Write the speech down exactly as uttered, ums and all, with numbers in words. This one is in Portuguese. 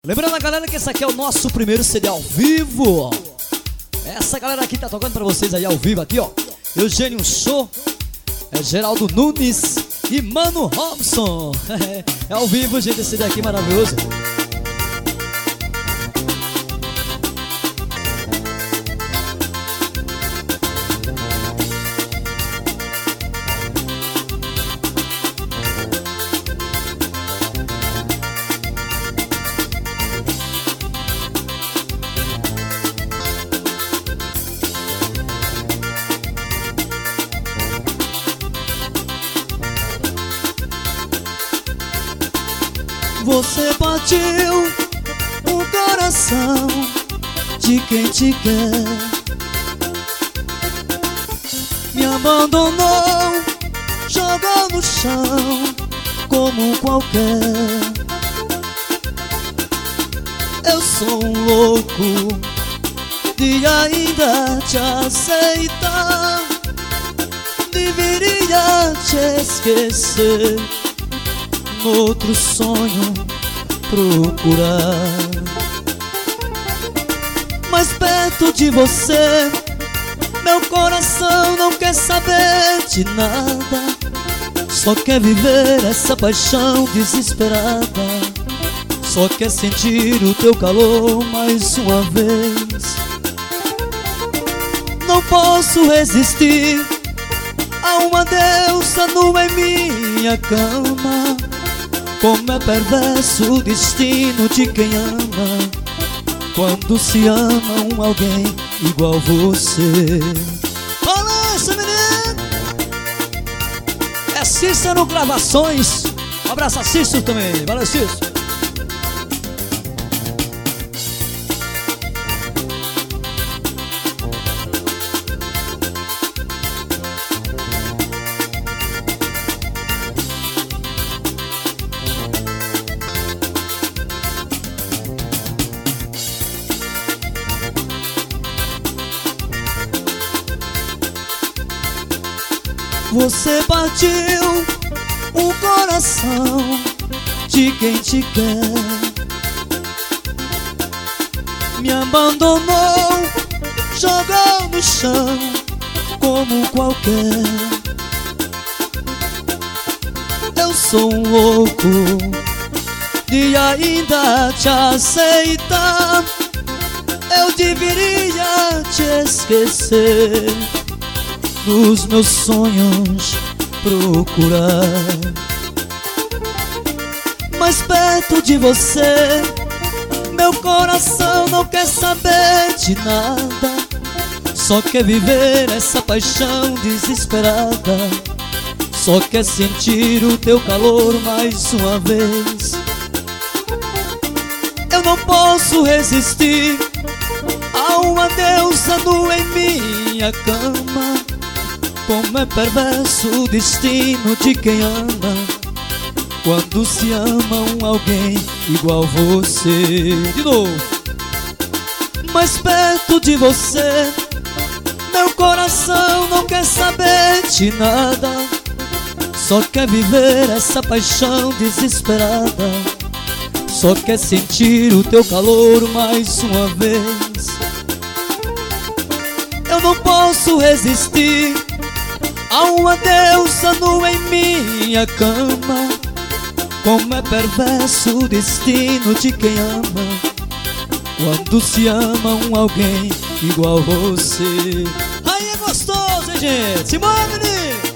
Lembrando a galera que esse aqui é o nosso primeiro C D ao vivo. Essa galera aqui tá tocando pra vocês aí ao vivo aqui, ó. Eugênio Show, é Geraldo Nunes e Mano Robson. É ao vivo, gente, esse C D aqui maravilhoso. Você partiu o coração de quem te quer, me abandonou, jogou no chão como qualquer. Eu sou um louco de ainda te aceitar, deveria te esquecer, outro sonho procurar. Mas perto de você, meu coração não quer saber de nada, só quer viver essa paixão desesperada, só quer sentir o teu calor mais uma vez. Não posso resistir a uma deusa nua em minha cama. Como é perverso o destino de quem ama, quando se ama um alguém igual você. Balança, menino! É Cícero Gravações. Um abraço a Cícero também. Valeu, Cícero. Você partiu o coração de quem te quer, me abandonou, jogou no chão como qualquer. Eu sou um louco de ainda te aceitar, eu deveria te esquecer, nos meus sonhos procurar. Mas perto de você, meu coração não quer saber de nada, só quer viver essa paixão desesperada, só quer sentir o teu calor mais uma vez. Eu não posso resistir a uma deusa nua em minha cama. Como é perverso o destino de quem ama, quando se ama um alguém igual você. De novo. Mas perto de você, meu coração não quer saber de nada, só quer viver essa paixão desesperada, só quer sentir o teu calor mais uma vez. Eu não posso resistir a uma deusa nua em minha cama. Como é perverso o destino de quem ama, quando se ama um alguém igual você. Aí é gostoso, hein, gente? Simbora, menino!